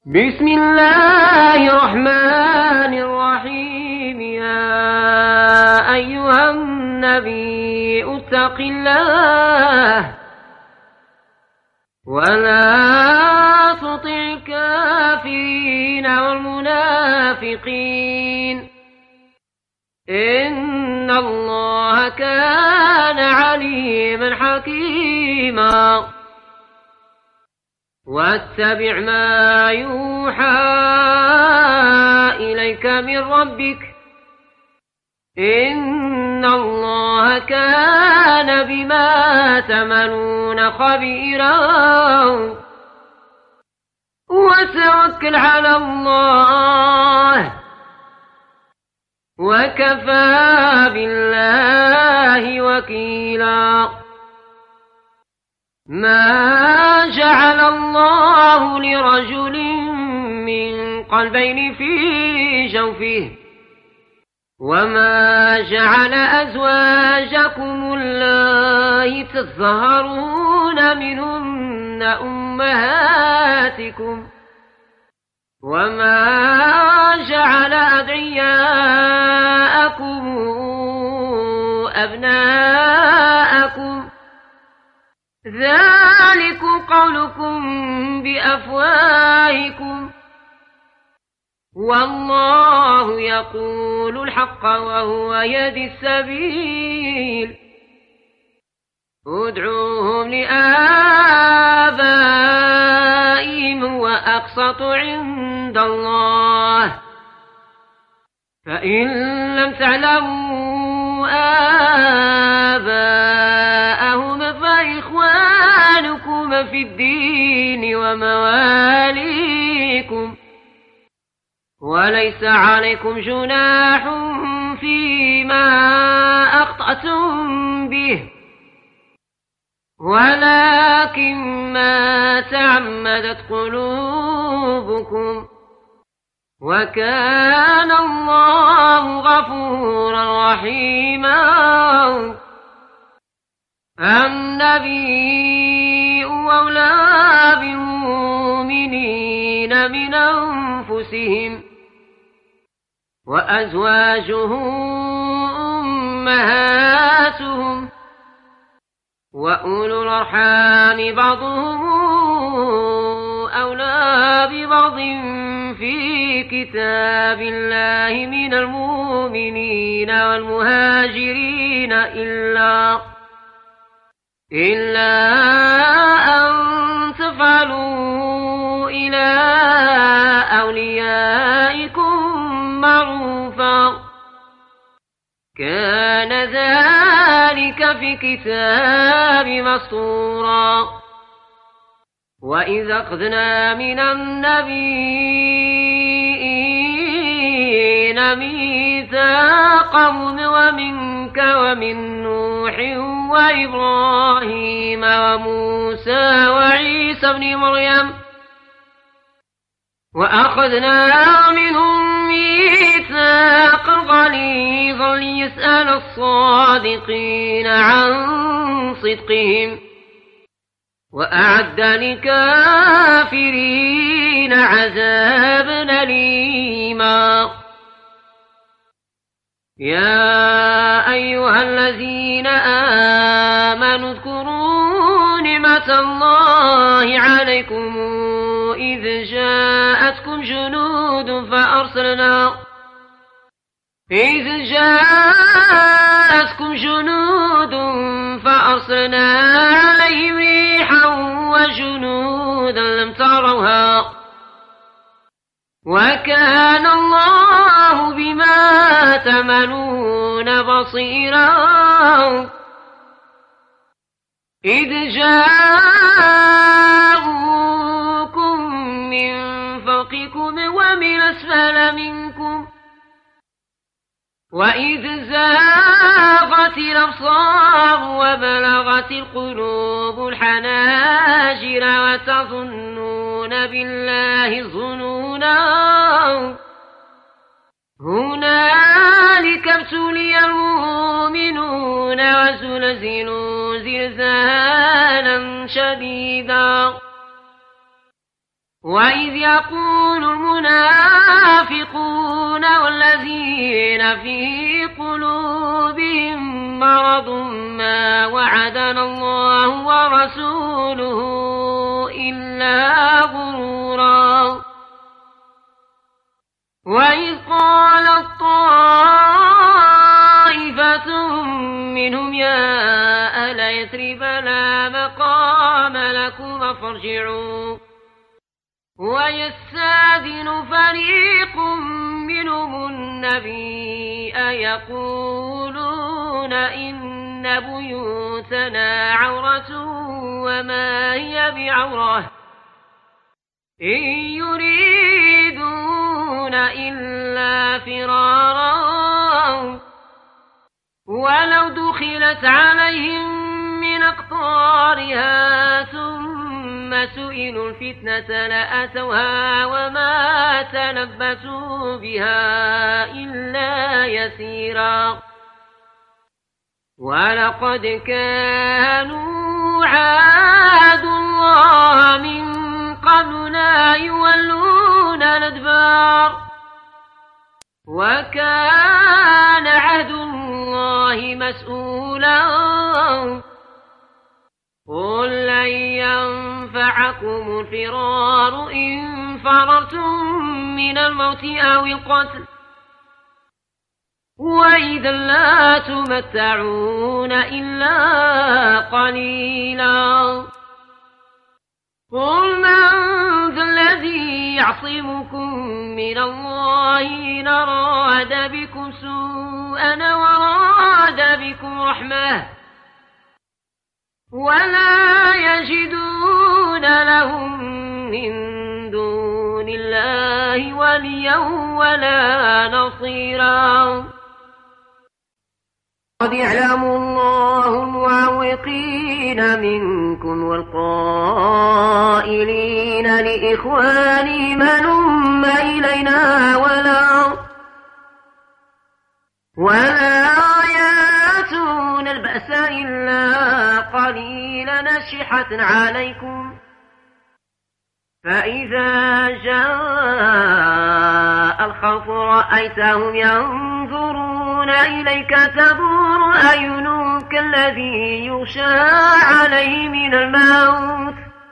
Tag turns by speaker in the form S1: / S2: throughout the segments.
S1: بسم الله الرحمن الرحيم. يا أيها النبي اتق الله ولا تطع الكافرين والمنافقين إن الله كان عليما حكيما. واتبع ما يوحى إليك من ربك إن الله كان بما تعملون خبيرا. وتوكل على الله وكفى بالله وكيلا. ما جعل الله لرجل من قلبين في جوفه وما جعل أزواجكم اللائي تظهرون منهن أمهاتكم وما جعل أدعياءكم أبناءكم ذلكم قولكم بأفواهكم والله يقول الحق وهو يهدي السبيل. ادعوهم لآبائهم وأقسط عند الله فإن لم تعلموا آباءهم فإخوانكم في الدين ومواليكم وليس عليكم جناح فيما أخطأتم به ولكن ما تعمدت قلوبكم وكان الله غفورا رحيما. النبي أولى بالمؤمنين من أنفسهم وأزواجه أمهاتهم وأولو الأرحام بعضهم أولى ببعض في كتاب الله من المؤمنين والمهاجرين إلا أن تفعلوا إلى أوليائكم معروفا كان ذلك في كتاب مسطورا. وإذا أخذنا من النبيين ميثاقهم ومنك ومن نوح وإبراهيم وموسى وعيسى ابن مريم وأخذنا منهم ميثاقا غليظا ليسأل الصادقين عن صدقهم وأعد للكافرين عذابا أليما. يا أيها الذين آمنوا اذكروا نعمة الله عليكم إذ جاءتكم جنود فأرسلنا عليهم ريحا وجنودا لم تروها وكان الله بما تعملون بصيرا. إذ جاءوكم من فوقكم ومن أسفل منكم وإذ زاغت الأبصار وبلغت القلوب الحناجر وتظنون بالله الظنونا هنالك ابتلي المؤمنون وزلزلوا زلزالا شديدا وإذ يقول المنافقون والذين في قلوبهم مرض ما وعدنا الله ورسوله إلا غرورا. وإذ قالت طائفة منهم يا أهل يثرب لا مقام لكم فارجعوا ويستأذن فريق منهم النبي يقولون إن بيوتنا عورة وما هي بعورة إن يريدون إلا فرارا ولو دخلت عليهم من أقطارها ثم سئلوا الفتنة لأتوها وما تلبسوا بها إلا يسيرا. ولقد كانوا عاهدوا الله من قبل لا يولون الأدبار وكان عهد الله مسؤولا. قل لن ينفعكم الفرار إن فررتم من الموت أو القتل وإذا لا تمتعون إلا قليلا. قل من ذا الذي يعصمكم من الله إن أراد بكم سوءا وراد بكم رحمة ولا يجدون لهم من دون الله وليا ولا نصيرا. قد يعلم الله المعوقين منكم والقائلين لإخوانهم هلم إلينا ولا يأتون البأس إلا قليلا نشحة عليكم فإذا جاء الخوف رأيتهم ينظرون إليك تدور أعينهم كالذي يغشى عليه من الموت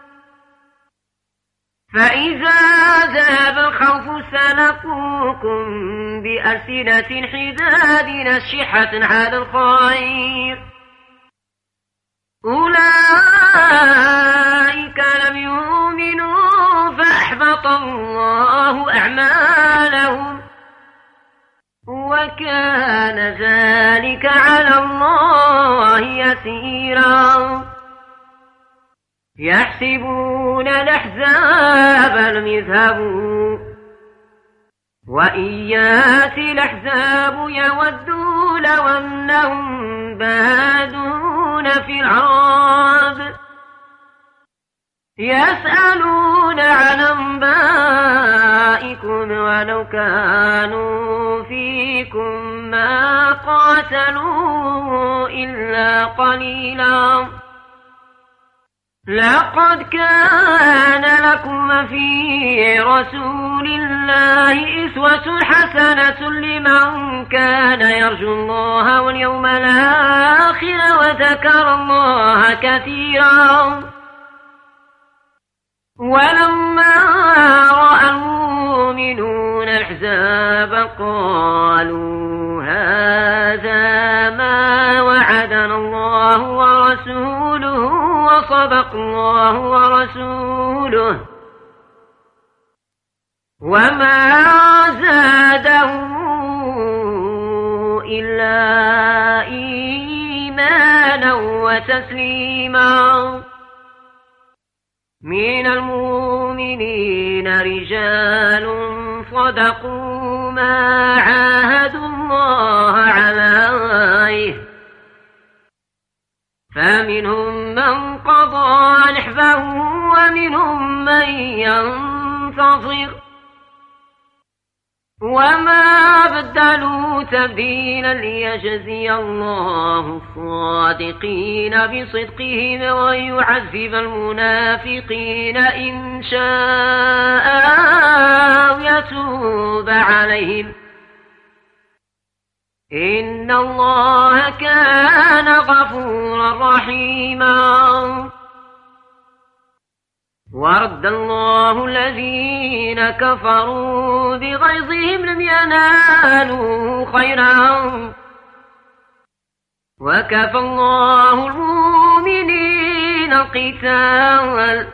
S1: فإذا ذهب الخوف سلقوكم بألسنة حداد نشحة على الخير أولئك لم يؤمنوا فأحبط الله أعمالهم وكان ذلك على الله يسيرا. يحسبون الأحزاب لم يذهبوا وإن يأتي الأحزاب يودوا لو أنهم بادون في العرب يسألون عن أنبائكم ولو كانوا فيكم ما قاتلوا إلا قليلا. لقد كان لكم في رسول الله أسوة حسنة لمن كان يرجو الله واليوم الآخر وذكر الله كثيرا. ولما رأى المؤمنون الأحزاب قالوا هذا ما وعدنا الله ورسوله وصدق الله ورسوله وما زادهم إلا إيمانا وتسليما. من المؤمنين رجال صدقوا ما عاهدوا الله عليه فمنهم من قضى نحبه ومنهم من ينتظر وما بدلوا تبديلا ليجزي الله الصادقين بصدقهم ويعذب المنافقين إن شاء أو يتوب عليهم إن الله كان غفورا رحيما. ورد الله الذين كفروا بغيظهم لم ينالوا خيرا وكفى الله المؤمنين القتال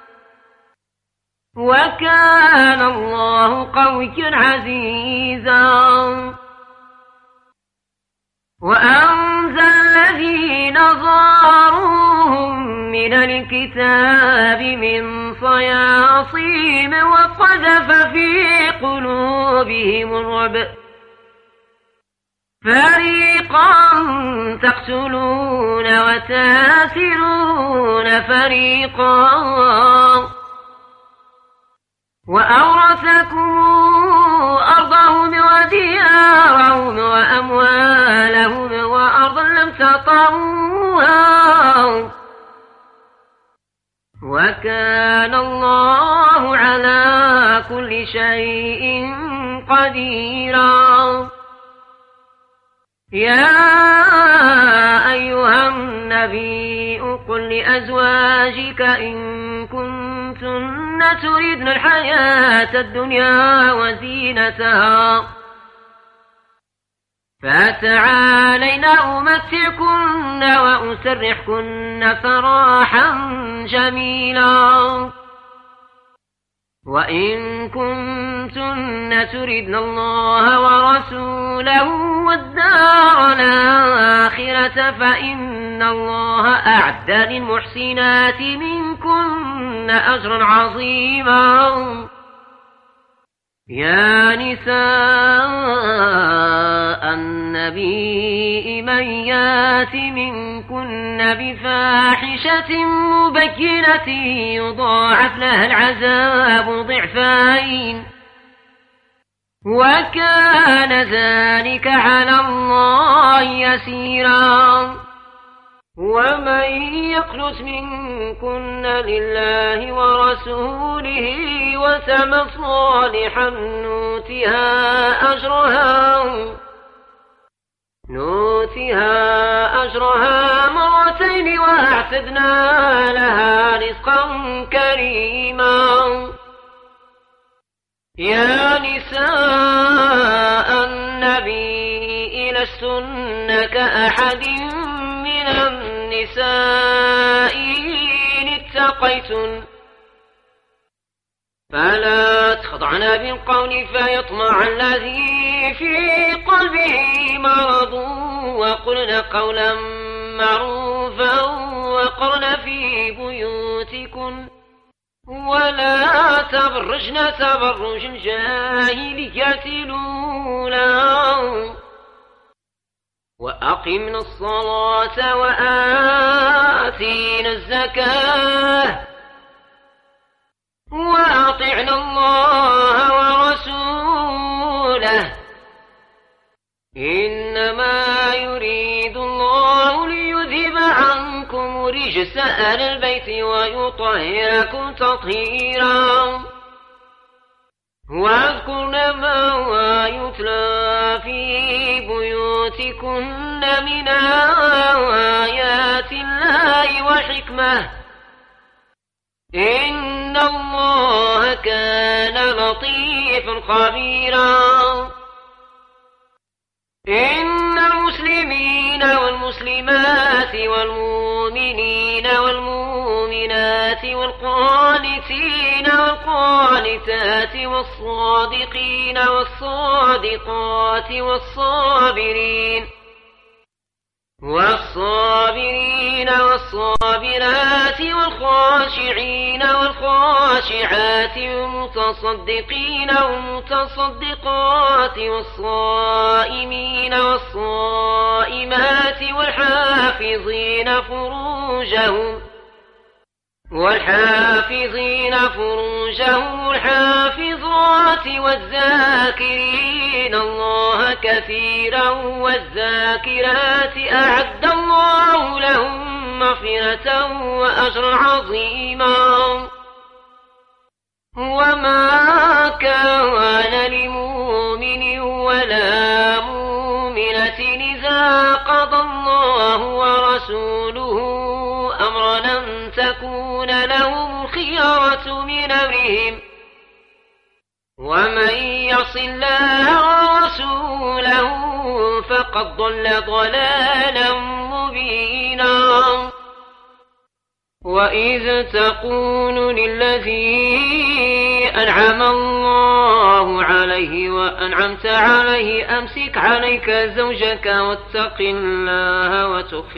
S1: وكان الله قويا عزيزا. وأنزل الذين ظاهروهم من الكتاب من صياصيم وقذف في قلوبهم الرعب فريقا تقتلون وتاسرون فريقا وأورثكم أرضهم وديارهم وأموالهم وأرضا لم تطئوها وكان الله على كل شيء قديرا. يا أيها النبي قل لأزواجك إن كنتن تردن الحياة الدنيا وزينتها فتعالين أمتعكن وأسرحكن سراحا جميلا. وإن كنتن تردن الله ورسوله والدار الآخرة فإن الله أعد للمحسنات منكن أجرا عظيما. يا نساء النبي من يات منكن بفاحشة مبينة يضاعف لها العذاب ضعفين وكان ذلك على الله يسيرا. ومن يقنت منكن لله ورسوله وتعمل صالحا نؤتها أجرها مرتين وأعتدنا لها رزقا كريما. يا نساء النبي لستن كأحد من النساء إن اتقيتن فلا تخضعن بالقول فيطمع الذي في قلبه مرض وقلن قولا معروفا وقرن في بيوتكن ولا تبرجن تبرج الجاهلية الأولى وأقمنا الصلاة وآتينا الزكاة وأطعنا الله ورسوله إنما يريد الله ليذهب عنكم رجس أهل البيت ويطهركم تطهيرا. واذكرن ما يتلى في بيوتكن من آيات الله والحكمة إن الله كان لطيفا خبيرا. إن المسلمين والمسلمات والمؤمنين والمؤمنات والقانتين والقانتات والصادقين والصادقات والصابرين والصابرات والخاشعين والخاشعات والمتصدقين والمتصدقات والصائمين والصائمات والحافظين فروجهم والحافظات والذاكرين الله كثيرا والذاكرات أعد الله لهم مغفرة وأجرا عظيما. وما كان لمؤمن ولا مؤمنة إذا قضى الله ورسوله أمرا أن تكون لهم الخيرة من أمرهم ومن يعص الله ورسوله فقد ضل ضلالا مبينا. وإذ تقول للذي أنعم الله عليه وأنعمت عليه أمسك عليك زوجك واتق الله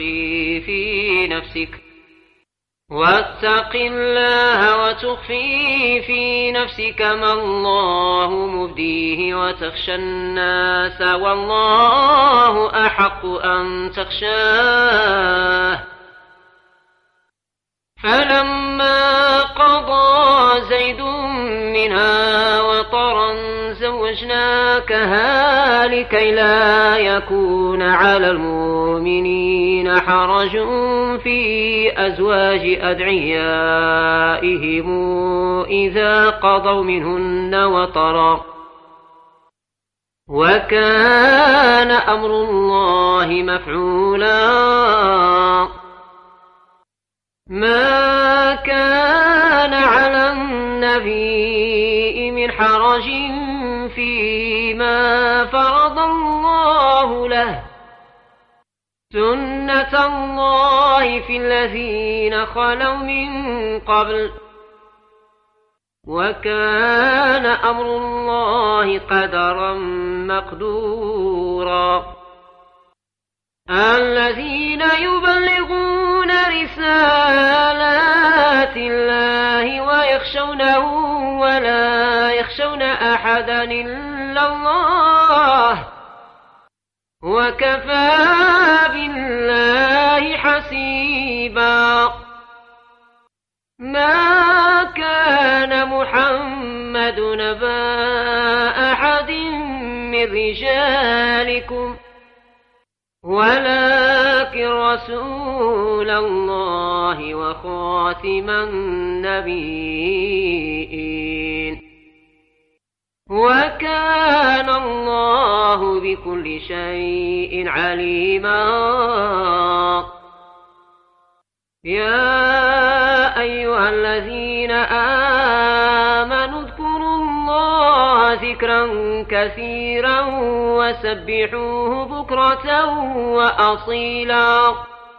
S1: وتخفي في نفسك ما الله مبديه وتخشى الناس والله أحق أن تخشاه. فلما قضى زيد منها وطرا زوجناكها لكي لا يكون على المؤمنين حرج في أزواج أدعيائهم إذا قضوا منهن وطرا وكان أمر الله مفعولا. ما كان على النبي من حرج فيما فرض الله له سنة الله في الذين خلوا من قبل وكان أمر الله قدرا مقدورا. الذين يبلغون رسالات الله ويخشونه ولا يخشون أحدا إلا الله وكفى بالله حسيبا. ما كان محمد نبا أحد من رجالكم ولكن رسول الله وخاتم النبيين وكان الله بكل شيء عليما. يا أيها الذين آمنوا اذكروا الله ذكرا كثيرا وسبحوه بكرة وأصيلا.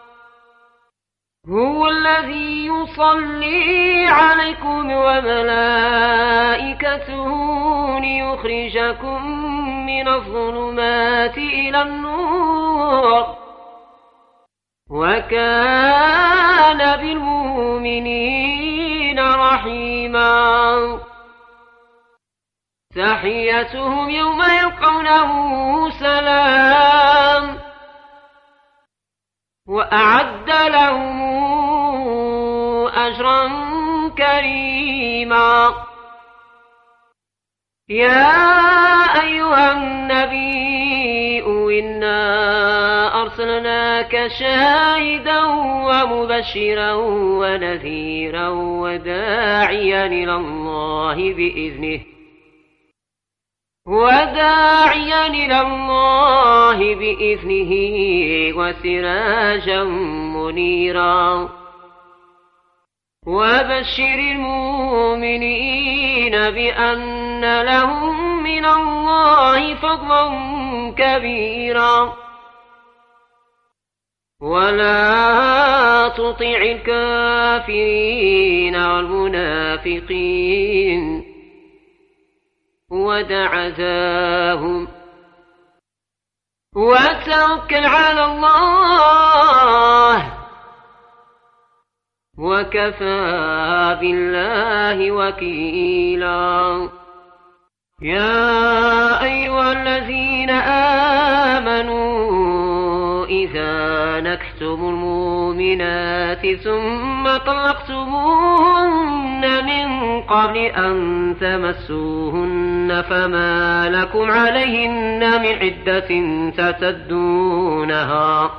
S1: هو الذي يصلي عليكم وملائكته ليخرجكم من الظلمات إلى النور وكان بالمؤمنين رحيما. تحيتهم يوم يلقونه سلام وأعد لهم أجرا كريما. يا أيها النبي إنا أرسلناك شاهدا ومبشرا ونذيرا وداعيا إلى الله بإذنه وسراجا منيرا. وبشر المؤمنين بأن لهم من الله فضلا كبيرا. ولا تطع الكافرين والمنافقين ودع ذاهم وتوكل على الله وكفى بالله وكيلا. يا أيها الذين آمنوا إذا نكحتم المؤمنات ثم طلقتموهن من قبل أن تمسوهن فما لكم عليهن من عدة تعتدونها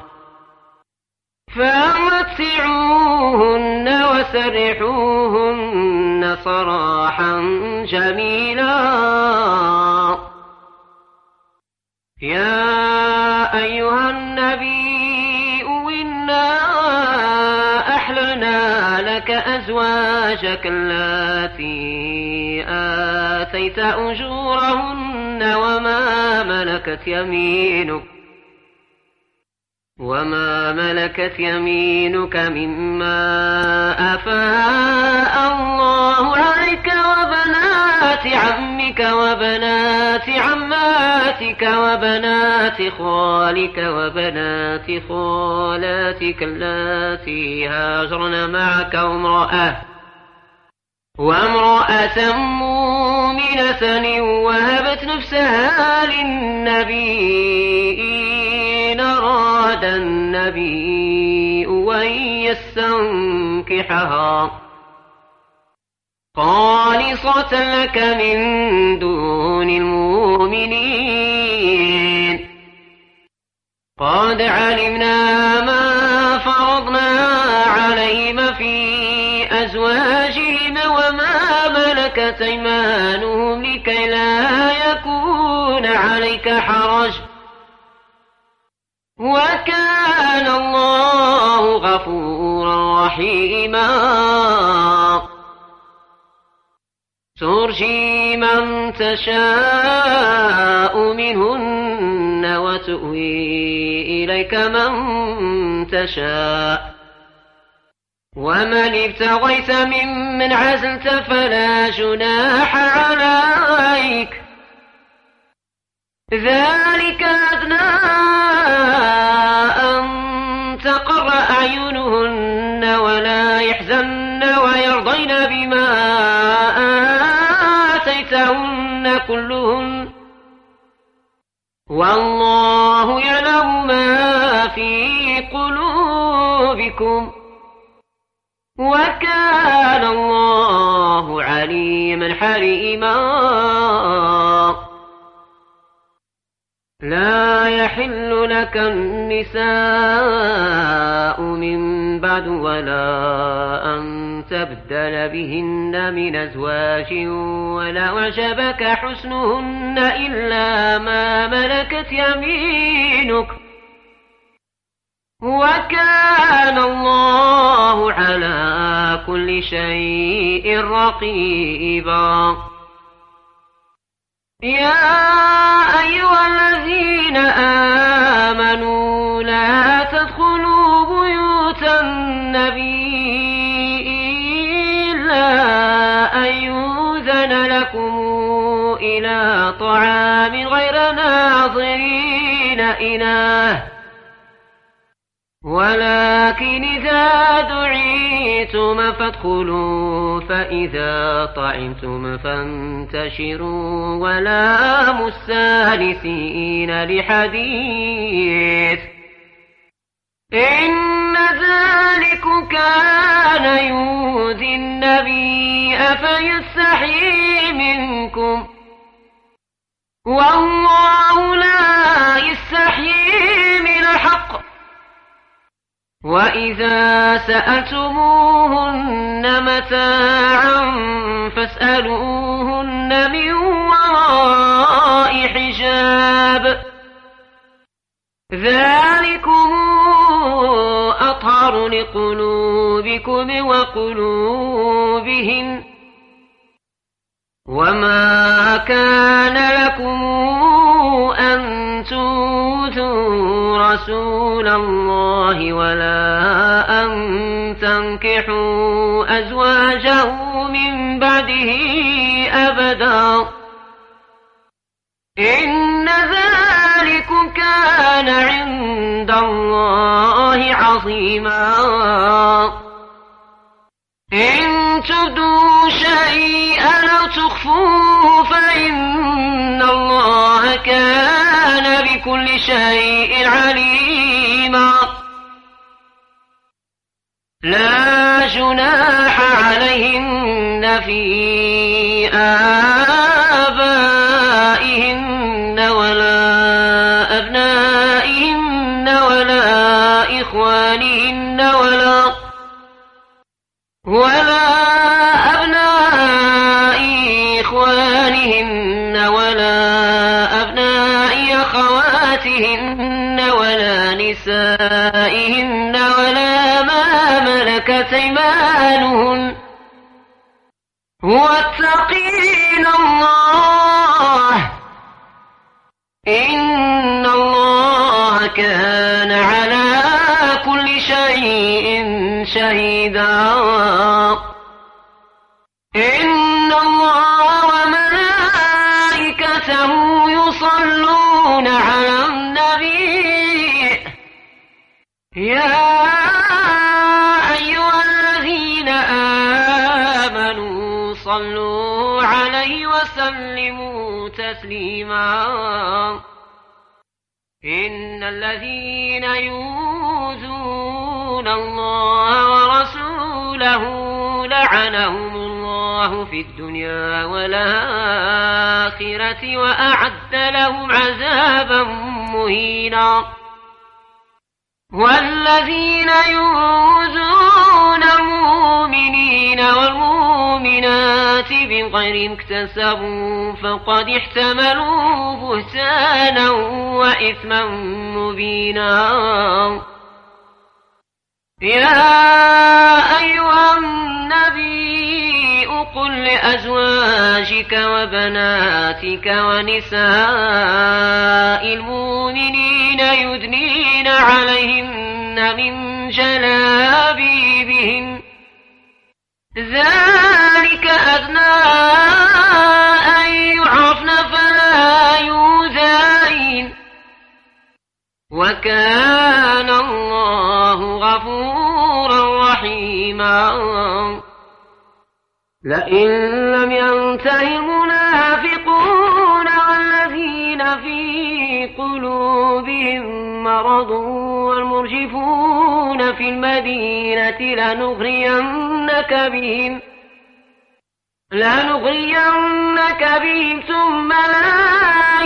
S1: فمتعوهن وسرحوهن سراحا جميلا. يا أيها النبي إنا أحللنا لك أزواجك اللاتي آتيت أجورهن وما ملكت يمينك مما أفاء الله عليك وبنات عمك وبنات عماتك وبنات خالك وبنات خالاتك اللاتي هاجرن معك وامرأة مؤمنة وهبت نفسها للنبي إن أراد النبي أن يستنكحها خالصة لك من دون المؤمنين. قد علمنا ما فرضنا عليهم في أزواجهم وما ملكت أيمانهم لكي لا يكون عليك حرج وكان الله غفورا رحيما. ترجي من تشاء منهن وتؤوي إليك من تشاء ومن ابتغيت ممن عزلت فلا جناح عليك ذلك أدنى أن تقر أعينهن ولا يحزن ويرضين بما آتيتهن كلهن والله يعلم ما في قلوبكم وكان الله عليما حليما. لا يحل لك النساء من بعد ولا أن تبدل بهن من أزواج ولا أعجبك حسنهن إلا ما ملكت يمينك وكان الله على كل شيء رقيبا. يا أيها الذين آمنوا لا تدخلوا بيوت النبي إلا أن يؤذن لكم إلى طعام غير ناظرين إناه ولكن إذا دعيتم فادخلوا فإذا طعمتم فانتشروا ولا مستانسين لحديث إن ذلك كان يؤذي النبي فيستحيي منكم والله لا يستحيي من الحق. وإذا سألتموهن متاعا فاسألوهن من وراء حجاب ذلكم أطهر لقلوبكم وقلوبهن وما كان لكم أن تؤذوا رسول الله ولا أن تنكحوا أزواجه من بعده أبدا إن ذلك كان عند الله عظيما. إن تبدوا شيئا أو تخفوه فإن الله كان بكل شيء عليما. لا جناح عليهن أمهاتهن ولا نسائهن ولا ما ملكت أيمانهن واتقين الله إن الله كان على كل شيء شهيدا إن الله وملائكته يصلون على النبي يا أيها الذين آمنوا صلوا عليه وسلموا تسليما إن الذين يؤذون الله ورسوله لعنهم الله في الدنيا والآخرة وأعد لهم عذابا مهينا والذين يؤذون المؤمنين والمؤمنات بغير اكتسبوا فقد احتملوا بهتانا وإثما مبينا يا أيها النبي قل لأزواجك وبناتك ونساء المؤمنين يدنين عليهن من جلابيبهن ذلك أدنى أن يعرفن فلا يؤذين وكان الله غفورا رحيما لئن لم ينته المنافقون والذين في قلوبهم مرض والمرجفون في المدينة لنغرينك بهم ثم لا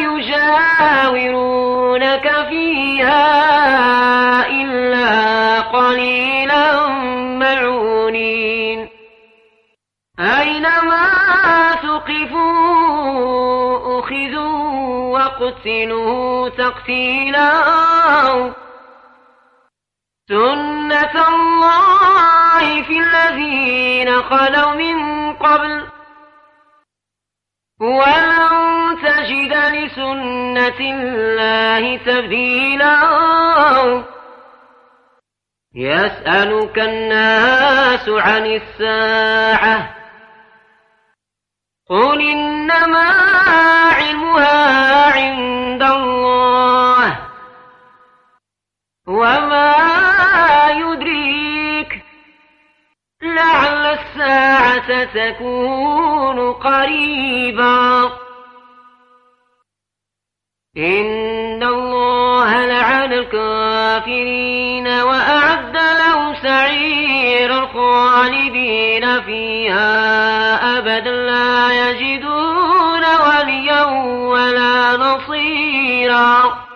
S1: يجاورونك فيها إلا قليلا ملعونين أينما ثقفوا أخذوا وقتلوا تقتيلا سنة الله في الذين خلوا من قبل ولن تجد لسنة الله تبديلا يسألك الناس عن الساعة قل إنما علمها عند الله وما يدريك لعل الساعة تكون قريبا إن الله لعن الكافرين وأعد له سعيرا خالدين فيها أبدا لا يجدون وليا ولا نصيرا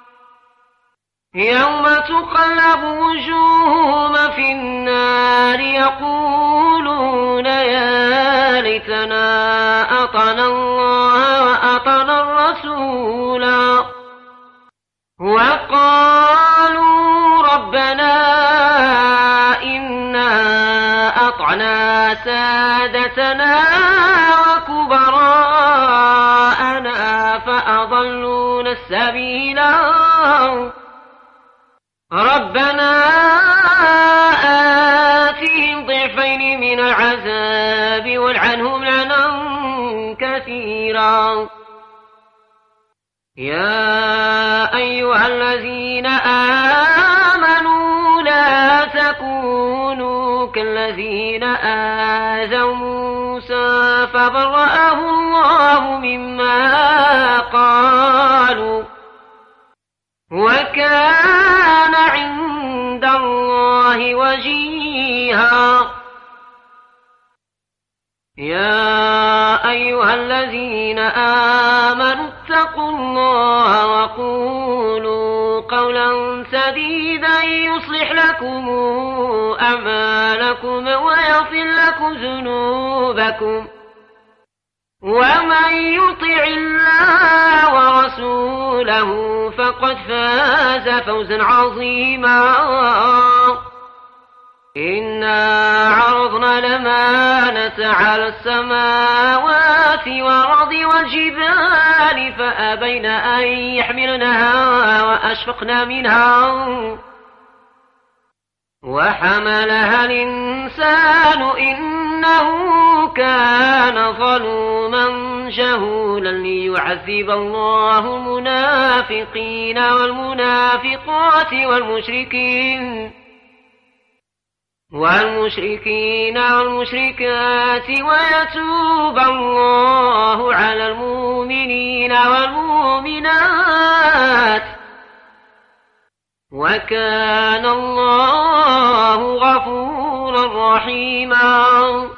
S1: يوم تقلب وجوههم في النار يقولون يا ليتنا أطعنا الله وأطعنا الرسولا وقالوا ربنا إنا أطعنا سادتنا وكبراءنا فأضلونا السبيلا ربنا آتهم ضعفين من العذاب والعنهم لعنا كثيرا يا أيها الذين آمنوا لا تكونوا كالذين آذوا موسى فبرأه الله مما قالوا وكان عند الله وجيها يا أيها الذين آمنوا اتقوا الله وقولوا قولا سديدا يصلح لكم أعمالكم ويغفر لكم ذنوبكم ومن يطع الله ورسوله فقد فاز فوزا عظيما. إنا عرضنا الأمانة على السماوات والأرض والجبال فأبين أن يحملنها وأشفقن منها وحملها الإنسان إنه كان ظلوما جهولا. ليعذب الله المنافقين والمنافقات والمشركين والمشركات ويتوب الله على المؤمنين والمؤمنات وكان الله غفورا رحيما.